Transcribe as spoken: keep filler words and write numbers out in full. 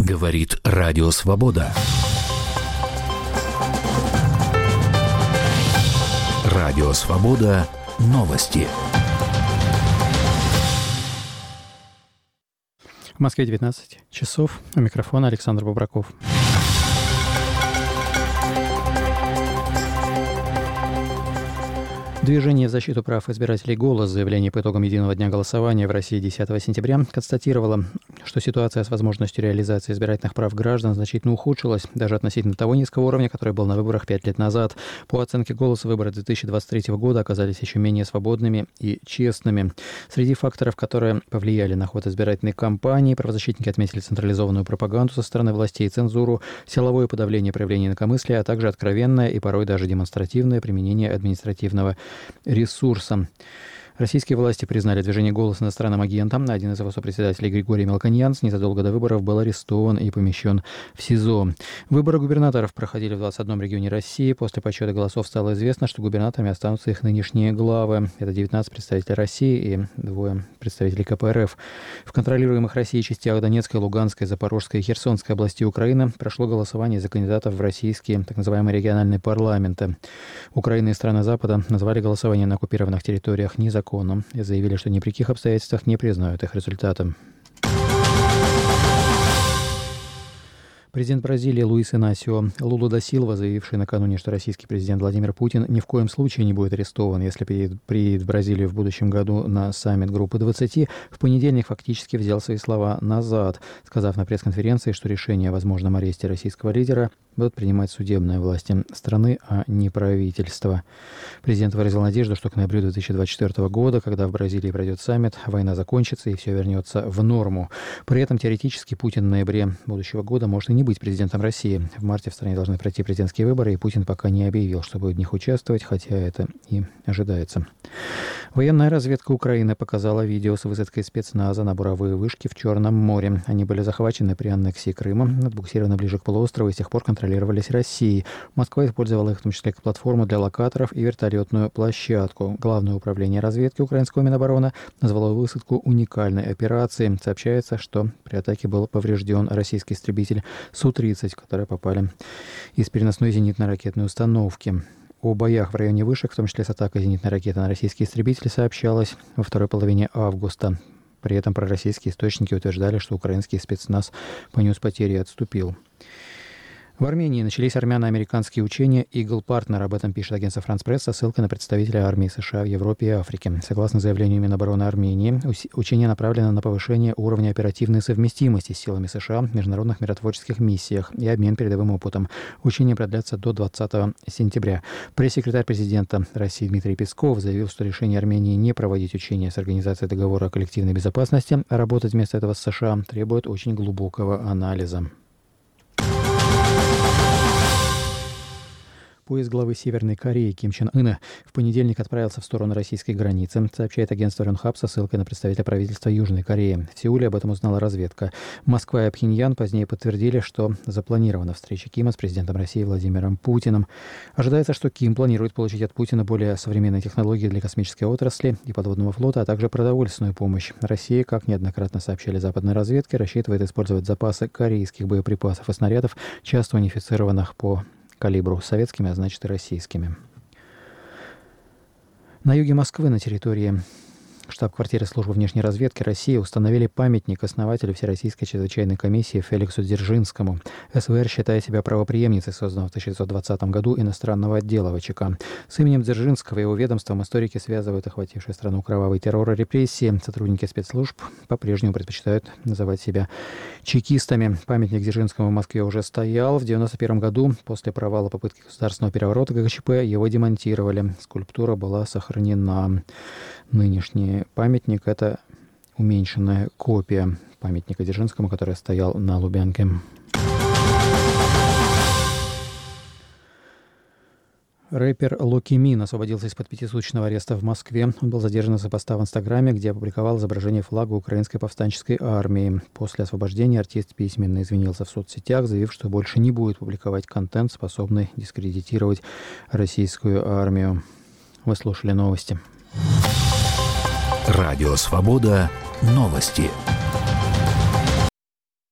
Говорит Радио Свобода. Радио Свобода. Новости. В Москве девятнадцать часов. У микрофона Александр Бобраков. Движение в защиту прав избирателей «Голос» в заявлении по итогам единого дня голосования в России десятого сентября констатировало, что ситуация с возможностью реализации избирательных прав граждан значительно ухудшилась, даже относительно того низкого уровня, который был на выборах пять лет назад. По оценке «Голоса», выборы две тысячи двадцать третьего года оказались еще менее свободными и честными. Среди факторов, которые повлияли на ход избирательной кампании, правозащитники отметили централизованную пропаганду со стороны властей и цензуру, силовое подавление проявлений инакомыслия, а также откровенное и порой даже демонстративное применение административного ресурсом. Российские власти признали движение «Голос» иностранным агентом. Один из его сопредседателей, Григорий Мелконьянц, незадолго до выборов был арестован и помещен в СИЗО. Выборы губернаторов проходили в двадцать одном регионе России. После подсчета голосов стало известно, что губернаторами останутся их нынешние главы. Это девятнадцать представителей России и двое представителей ка пэ эр эф. В контролируемых Россией частях Донецкой, Луганской, Запорожской и Херсонской областей Украины прошло голосование за кандидатов в российские так называемые региональные парламенты. Украина и страны Запада назвали голосование на оккупированных территориях незаконным и заявили, что ни при каких обстоятельствах не признают их результатом. Президент Бразилии Луис Инасио Лула да Силва, заявивший накануне, что российский президент Владимир Путин ни в коем случае не будет арестован, если приедет в Бразилию в будущем году на саммит Группы двадцати, в понедельник фактически взял свои слова назад, сказав на пресс-конференции, что решение о возможном аресте российского лидера будут принимать судебные власти страны, а не правительство. Президент выразил надежду, что к ноябрю две тысячи двадцать четвёртого года, когда в Бразилии пройдет саммит, война закончится и все вернется в норму. При этом теоретически Путин в ноябре будущего года может и не быть президентом России. В марте в стране должны пройти президентские выборы, и Путин пока не объявил, что будет в них участвовать, хотя это и ожидается. Военная разведка Украины показала видео с высадкой спецназа на буровые вышки в Черном море. Они были захвачены при аннексии Крыма, отбуксированы ближе к полуострову и с тех пор контролировались Россией. Москва использовала их в том числе как платформу для локаторов и вертолетную площадку. Главное управление разведки украинского Минобороны назвало высадку уникальной операцией. Сообщается, что при атаке был поврежден российский истребитель Су тридцать, которые попали из переносной зенитно-ракетной установки. О боях в районе вышек, в том числе с атакой зенитной ракеты на российские истребители, сообщалось во второй половине августа. При этом пророссийские источники утверждали, что украинский спецназ понес потери и отступил. В Армении начались армяно-американские учения «Игл Партнер». Об этом пишет агентство «Франс Пресс» со ссылкой на представителя армии США в Европе и Африке. Согласно заявлению Минобороны Армении, учения направлены на повышение уровня оперативной совместимости с силами США в международных миротворческих миссиях и обмен передовым опытом. Учения продлятся до двадцатого сентября. Пресс-секретарь президента России Дмитрий Песков заявил, что решение Армении не проводить учения с Организацией договора о коллективной безопасности, а работать вместо этого с США требует очень глубокого анализа. Поезд главы Северной Кореи Ким Чен Ына в понедельник отправился в сторону российской границы, сообщает агентство Рёнхап со ссылкой на представителя правительства Южной Кореи. В Сеуле об этом узнала разведка. Москва и Пхеньян позднее подтвердили, что запланирована встреча Кима с президентом России Владимиром Путиным. Ожидается, что Ким планирует получить от Путина более современные технологии для космической отрасли и подводного флота, а также продовольственную помощь. Россия, как неоднократно сообщали западные разведки, рассчитывает использовать запасы корейских боеприпасов и снарядов, часто унифицированных по калибру советскими, а значит и российскими. На юге Москвы, на территории штаб-квартиры службы внешней разведки России, установили памятник основателю Всероссийской чрезвычайной комиссии Феликсу Дзержинскому. эс вэ эр считает себя правопреемницей созданного в тысяча девятьсот двадцатом году иностранного отдела вэ че ка. С именем Дзержинского и его ведомством историки связывают охвативший страну кровавый террор и репрессии. Сотрудники спецслужб по-прежнему предпочитают называть себя чекистами. Памятник Дзержинскому в Москве уже стоял. В девяносто первом году, после провала попытки государственного переворота гэ ка че пэ, его демонтировали. Скульптура была сохранена. Нынешний памятник – это уменьшенная копия памятника Дзержинскому, который стоял на Лубянке. Рэпер Локи Мин освободился из-под пятисуточного ареста в Москве. Он был задержан из-за поста в Инстаграме, где опубликовал изображение флага Украинской повстанческой армии. После освобождения артист письменно извинился в соцсетях, заявив, что больше не будет публиковать контент, способный дискредитировать российскую армию. Вы слушали новости. Радио Свобода. Новости.